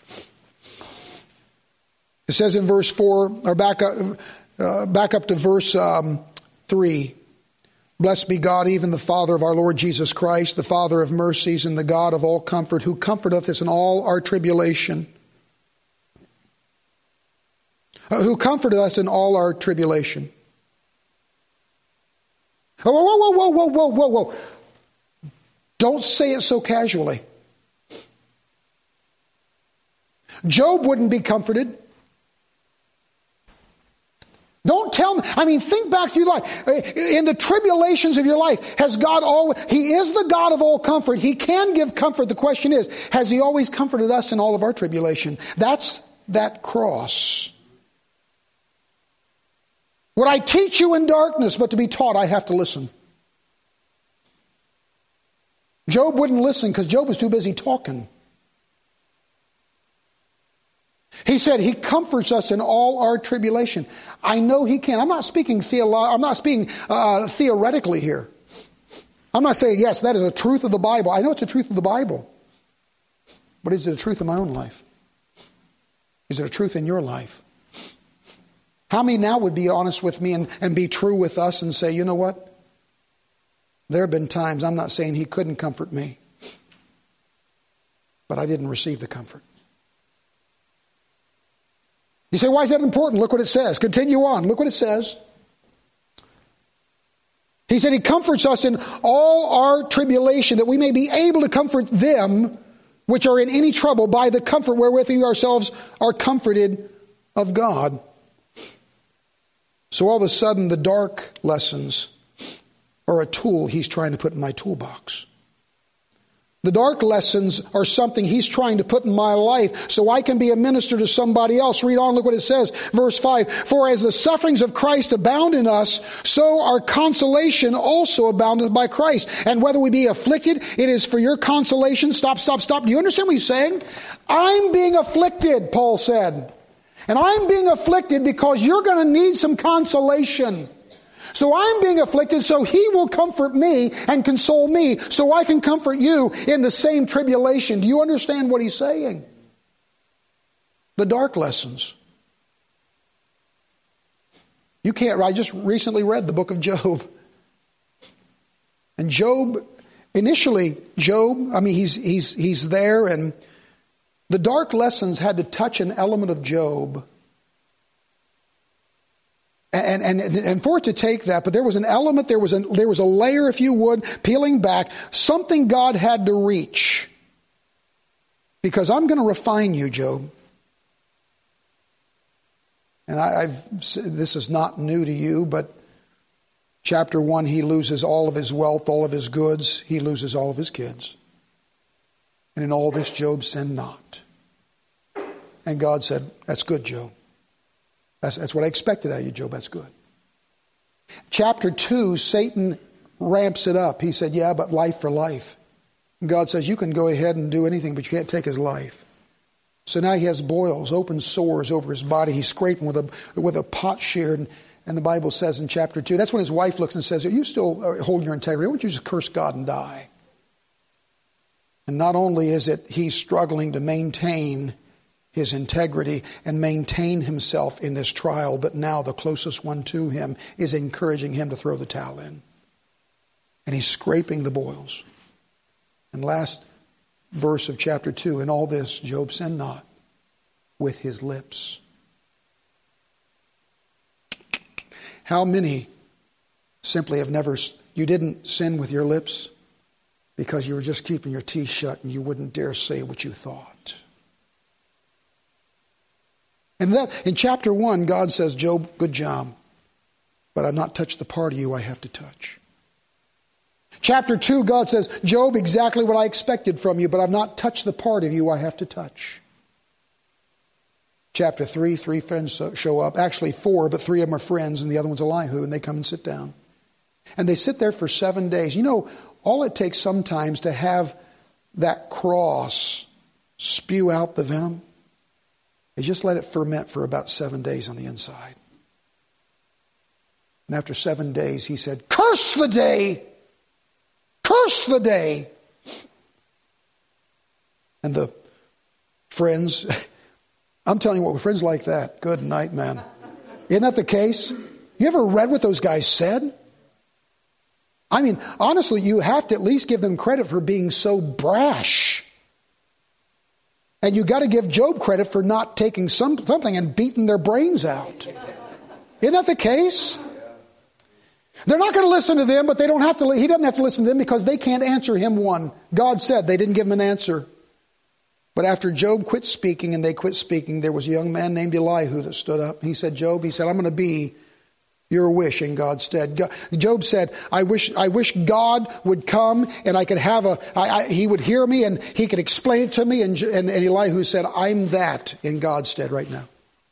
It says in verse four, or back up, uh, back up to verse um, three. Blessed be God, even the Father of our Lord Jesus Christ, the Father of mercies and the God of all comfort, who comforteth us in all our tribulation. Uh, who comforted us in all our tribulation. Oh, whoa, whoa, whoa, whoa, whoa, whoa, whoa. Don't say it so casually. Job wouldn't be comforted. Don't tell me. I mean, think back through life. In the tribulations of your life, has God always, He is the God of all comfort. He can give comfort. The question is, has He always comforted us in all of our tribulation? That's that cross. Would I teach you in darkness, but to be taught I have to listen? Job wouldn't listen because Job was too busy talking. He said He comforts us in all our tribulation. I know He can. I'm not speaking theolo- I'm not speaking uh, theoretically here. I'm not saying, yes, that is the truth of the Bible. I know it's the truth of the Bible. But is it a truth in my own life? Is it a truth in your life? How many now would be honest with me and, and be true with us and say, you know what? There have been times, I'm not saying He couldn't comfort me, but I didn't receive the comfort. You say, why is that important? Look what it says. Continue on. Look what it says. He said He comforts us in all our tribulation, that we may be able to comfort them which are in any trouble by the comfort wherewith we ourselves are comforted of God. So all of a sudden, the dark lessons are a tool He's trying to put in my toolbox. The dark lessons are something He's trying to put in my life so I can be a minister to somebody else. Read on, look what it says. Verse five, for as the sufferings of Christ abound in us, so our consolation also aboundeth by Christ. And whether we be afflicted, it is for your consolation. Stop, stop, stop. Do you understand what he's saying? I'm being afflicted, Paul said. And I'm being afflicted because you're going to need some consolation. So I'm being afflicted so He will comfort me and console me so I can comfort you in the same tribulation. Do you understand what he's saying? The dark lessons. You can't, I just recently read the book of Job. And Job, initially, Job, I mean, he's, he's, he's there, and the dark lessons had to touch an element of Job. And, and, and for it to take that, but there was an element, there was a, there was a layer, if you would, peeling back, something God had to reach. Because I'm going to refine you, Job. And I, I've, this is not new to you, but chapter one, he loses all of his wealth, all of his goods. He loses all of his kids. And in all this, Job sinned not. And God said, that's good, Job. That's, that's what I expected out of you, Job. That's good. Chapter two, Satan ramps it up. He said, yeah, but life for life. And God says, you can go ahead and do anything, but you can't take his life. So now he has boils, open sores over his body. He's scraping with a with a potsherd. And, and the Bible says in chapter two, that's when his wife looks and says, you still hold your integrity. Why don't you just curse God and die? And not only is it he's struggling to maintain his integrity and maintain himself in this trial, but now the closest one to him is encouraging him to throw the towel in. And he's scraping the boils. And last verse of chapter two, in all this, Job sinned not with his lips. How many simply have never, you didn't sin with your lips because you were just keeping your teeth shut and you wouldn't dare say what you thought. And that, in chapter one, God says, Job, good job, but I've not touched the part of you I have to touch. Chapter two, God says, Job, exactly what I expected from you, but I've not touched the part of you I have to touch. Chapter three, three friends show up. Actually four, but three of them are friends, and the other one's Elihu, and they come and sit down. And they sit there for seven days. You know, all it takes sometimes to have that cross spew out the venom is just let it ferment for about seven days on the inside. And after seven days, he said, curse the day! Curse the day! And the friends, I'm telling you what, with friends like that, good night, man. Isn't that the case? You ever read what those guys said? I mean, honestly, you have to at least give them credit for being so brash. And you got to give Job credit for not taking some, something and beating their brains out. Isn't that the case? They're not going to listen to them, but they don't have to. He doesn't have to listen to them because they can't answer him one. God said they didn't give him an answer. But after Job quit speaking and they quit speaking, there was a young man named Elihu that stood up. He said, Job, he said, I'm going to be your wish in God's stead. God, Job said, I wish I wish God would come and I could have a, I, I, he would hear me and he could explain it to me. And, and, and Elihu said, I'm that in God's stead right now.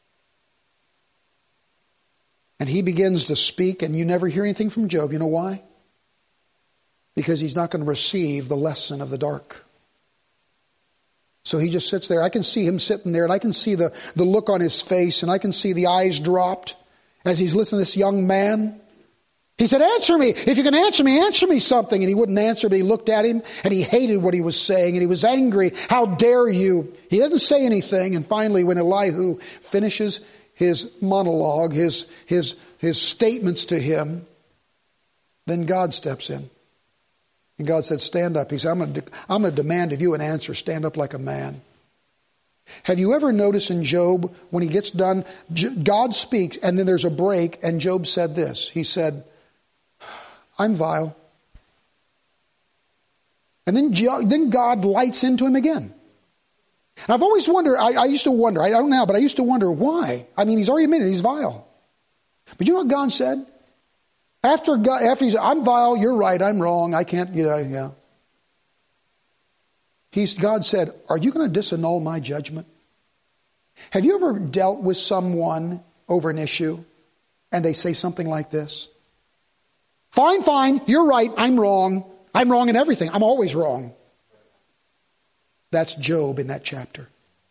And he begins to speak and you never hear anything from Job. You know why? Because he's not going to receive the lesson of the dark. So he just sits there. I can see him sitting there and I can see the, the look on his face and I can see the eyes dropped as he's listening to this young man. He said, answer me. If you can answer me, answer me something. And he wouldn't answer, but he looked at him and he hated what he was saying and he was angry. How dare you? He doesn't say anything. And finally, when Elihu finishes his monologue, his, his, his statements to him, then God steps in. And God said, stand up. He said, I'm going to, I'm going to demand of you an answer. Stand up like a man. Have you ever noticed in Job, when he gets done, God speaks and then there's a break and Job said this. He said, I'm vile. And then, then God lights into him again. And I've always wondered, I, I used to wonder, I don't know, but I used to wonder why. I mean, he's already admitted he's vile. But you know what God said? After God, after he said, I'm vile, you're right, I'm wrong, I can't, you know, yeah. He's, God said, are you going to disannul my judgment? Have you ever dealt with someone over an issue and they say something like this? Fine, fine, you're right, I'm wrong. I'm wrong in everything. I'm always wrong. That's Job in that chapter.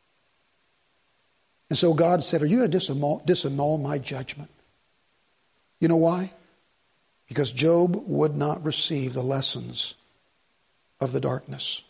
And so God said, are you going to disannul, disannul my judgment? You know why? Because Job would not receive the lessons of the darkness.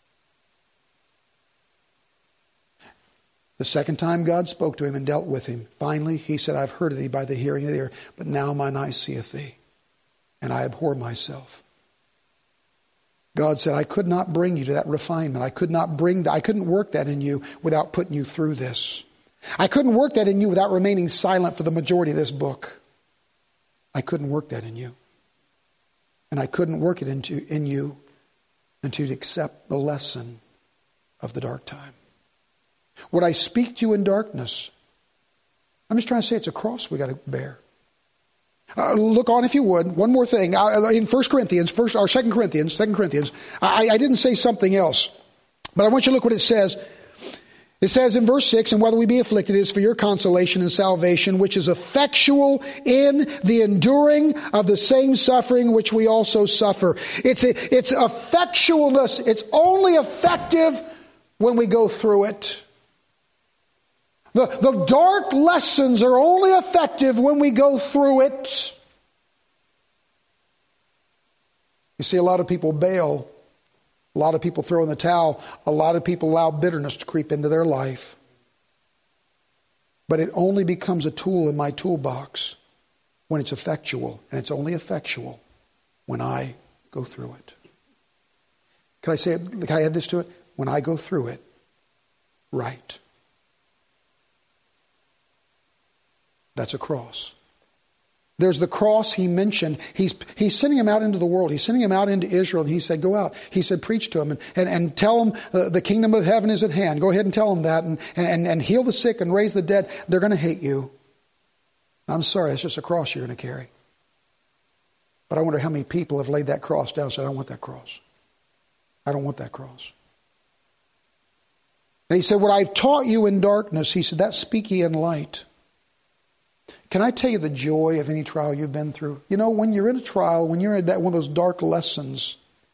The second time God spoke to him and dealt with him, finally he said, I've heard of thee by the hearing of the ear, but now mine eye seeth thee, and I abhor myself. God said, I could not bring you to that refinement. I could not bring, I couldn't work that in you without putting you through this. I couldn't work that in you without remaining silent for the majority of this book. I couldn't work that in you. And I couldn't work it into in you until you accept the lesson of the dark time. Would I speak to you in darkness? I'm just trying to say it's a cross we got to bear. Uh, look on, if you would. One more thing. Uh, in First Corinthians, first or Second Corinthians, Second Corinthians, I, I didn't say something else, but I want you to look what it says. It says in verse six, and whether we be afflicted is for your consolation and salvation, which is effectual in the enduring of the same suffering which we also suffer. It's a, it's effectualness. It's only effective when we go through it. The, the dark lessons are only effective when we go through it. You see, a lot of people bail. A lot of people throw in the towel. A lot of people allow bitterness to creep into their life. But it only becomes a tool in my toolbox when it's effectual. And it's only effectual when I go through it. Can I say it? Can I add this to it? When I go through it, right. That's a cross. There's the cross he mentioned. He's he's sending him out into the world. He's sending him out into Israel. And he said, go out. He said, preach to them and, and, and tell them uh, the kingdom of heaven is at hand. Go ahead and tell them that and, and, and heal the sick and raise the dead. They're going to hate you. I'm sorry, it's just a cross you're going to carry. But I wonder how many people have laid that cross down and said, I don't want that cross. I don't want that cross. And he said, what I've taught you in darkness, he said, that speak ye in light. Can I tell you the joy of any trial you've been through? You know, when you're in a trial, when you're in that, one of those dark lessons,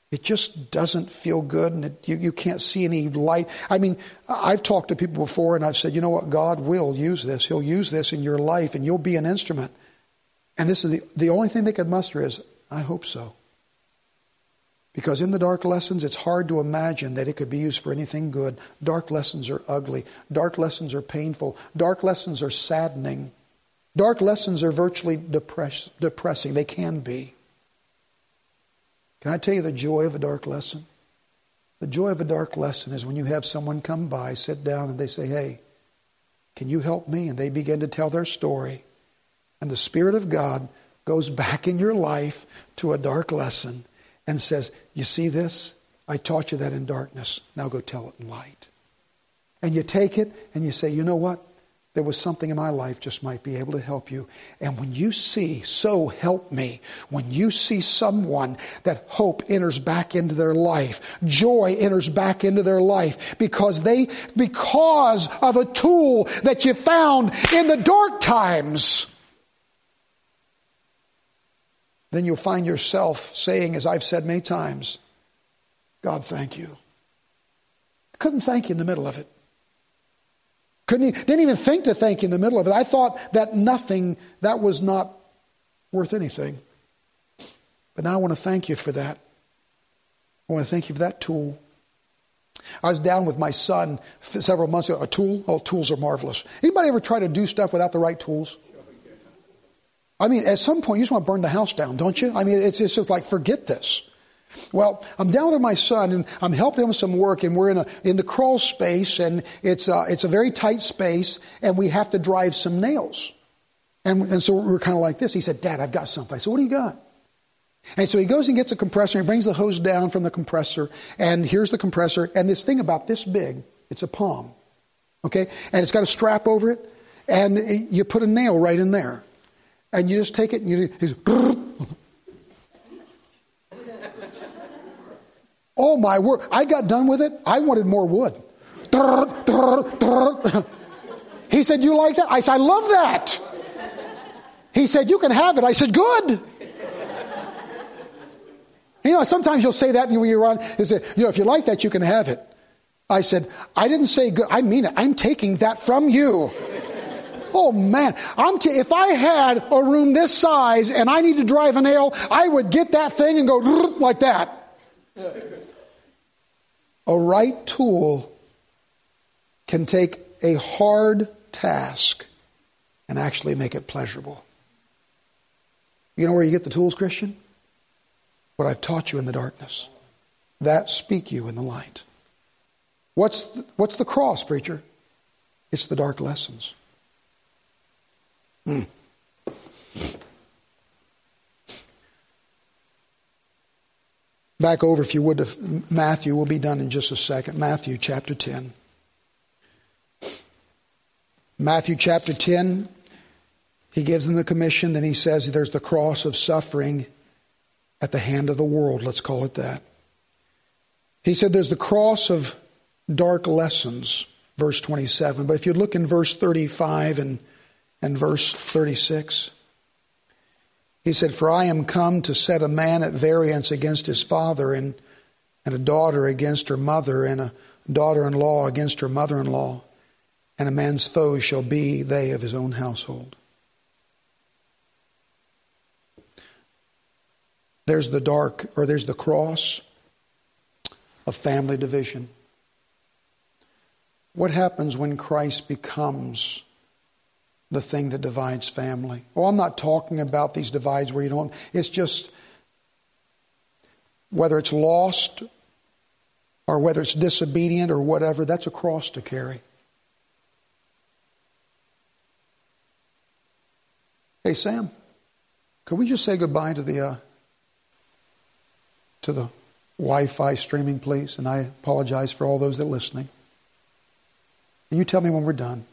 It just doesn't feel good, and it, you, you can't see any light. I mean, I've talked to people before, and I've said, you know what, God will use this. He'll use this in your life, and you'll be an instrument. And this is the, the only thing they could muster is, I hope so. Because in the dark lessons, it's hard to imagine that it could be used for anything good. Dark lessons are ugly. Dark lessons are painful. Dark lessons are saddening. Dark lessons are virtually depress, depressing. They can be. Can I tell you the joy of a dark lesson? The joy of a dark lesson is when you have someone come by, sit down, and they say, hey, can you help me? And they begin to tell their story. And the Spirit of God goes back in your life to a dark lesson and says, you see this? I taught you that in darkness. Now go tell it in light. And you take it and you say, you know what? There was something in my life just might be able to help you. And when you see, so help me, when you see someone that hope enters back into their life, joy enters back into their life, because they, because of a tool that you found in the dark times, then you'll find yourself saying, as I've said many times, God, thank you. I couldn't thank you in the middle of it. Couldn't, didn't even think to thank you in the middle of it. I thought that nothing, that was not worth anything. But now I want to thank you for that. I want to thank you for that tool. I was down with my son several months ago. A tool? Oh, tools are marvelous. Anybody ever try to do stuff without the right tools? I mean, at some point you just want to burn the house down, don't you? I mean, it's, it's just like, forget this. Well, I'm down with my son, and I'm helping him with some work, and we're in a in the crawl space, and it's a, it's a very tight space, and we have to drive some nails. And, and so we're kind of like this. He said, Dad, I've got something. I said, what do you got? And so he goes and gets a compressor, and he brings the hose down from the compressor, and here's the compressor, and this thing about this big, it's a palm, okay? And it's got a strap over it, and it, you put a nail right in there. And you just take it and you he's oh my word, I got done with it. I wanted more wood. He said, you like that? I said, I love that. He said, you can have it. I said, good. You know, sometimes you'll say that when you're on, you say, you know, if you like that, you can have it. I said, I didn't say good. I mean it. I'm taking that from you. Oh man, I'm t- if I had a room this size and I need to drive a nail, I would get that thing and go like that. A right tool can take a hard task and actually make it pleasurable. You know where you get the tools, Christian? What I've taught you in the darkness. That speak you in the light. What's the, what's the cross, preacher? It's the dark lessons. Hmm. Back over, if you would, to Matthew. We'll be done in just a second. Matthew chapter ten. Matthew chapter ten, he gives them the commission. Then he says there's the cross of suffering at the hand of the world. Let's call it that. He said there's the cross of dark lessons, verse twenty-seven. But if you look in verse thirty-five and And verse thirty-six, he said, for I am come to set a man at variance against his father, and, and a daughter against her mother, and a daughter-in-law against her mother-in-law, and a man's foes shall be they of his own household. There's the dark, or there's the cross of family division. What happens when Christ becomes the thing that divides family? Oh, I'm not talking about these divides where you don't, it's just whether it's lost or whether it's disobedient or whatever, that's a cross to carry. Hey, Sam, could we just say goodbye to the uh, to the Wi-Fi streaming, please? And I apologize for all those that are listening. And you tell me when we're done.